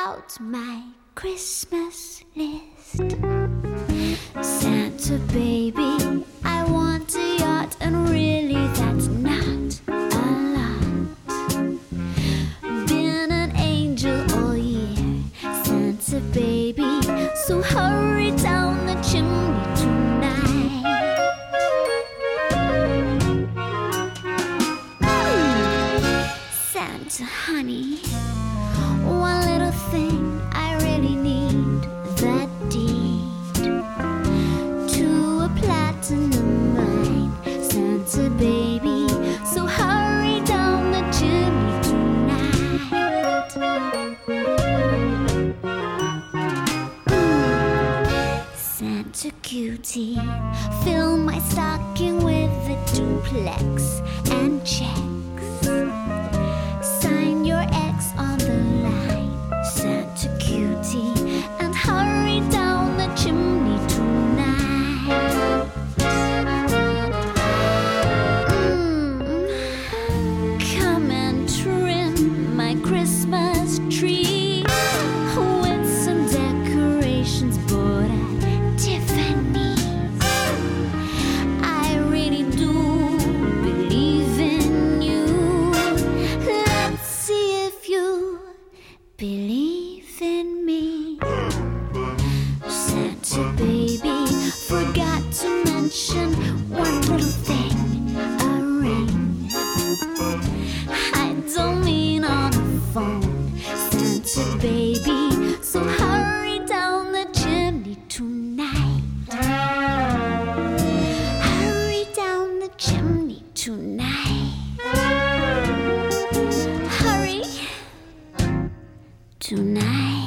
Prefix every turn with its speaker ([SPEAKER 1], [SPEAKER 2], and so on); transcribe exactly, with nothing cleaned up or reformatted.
[SPEAKER 1] out my Christmas list. Santa baby, I want a yacht, and really that's not a lot. Been an angel all year, Santa baby, so hurry down the chimney tonight. Santa honey, one little thing I really need, that deed to a platinum mine. Santa baby, so hurry down the chimney tonight. Mm. Santa cutie, fill my stocking with a duplex and checks. Sign your X on the line, Santa cutie, and hurry down the chimney tonight. Mm. Come and trim my Christmas tree with some decorations bought at Tiffany's. I really do believe in you. Let's see if you believe in me. Santa baby, forgot to mention one little thing, a ring. I don't mean on the phone, Santa baby, so hurry down the chimney tonight. Hurry down the chimney tonight. Hurry tonight.